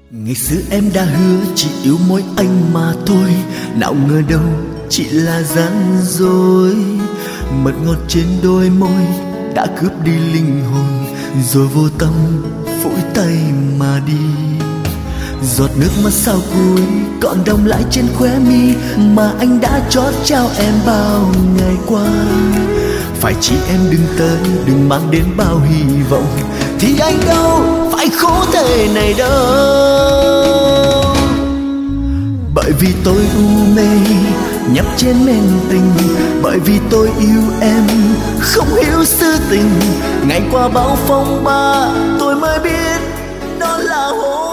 Ngày xưa em đã hứa chỉ yêu mỗi anh mà thôi, nào ngờ đâu chỉ là gian dối. Mật ngọt trên đôi môi đã cướp đi linh hồn, rồi vô tâm phủi tay mà đi. Giọt nước mắt sao cuối còn đọng lại trên khóe mi mà anh đã trót trao em bao ngày qua. Phải chỉ em đừng tới, đừng mang đến bao hy vọng, thì anh đâu phải khổ thế này đâu. Bởi vì tôi u mê nhấp trên men tình, bởi vì tôi yêu em không hiểu sự tình. Ngày qua bao phong ba tôi mới biết đó là hôn.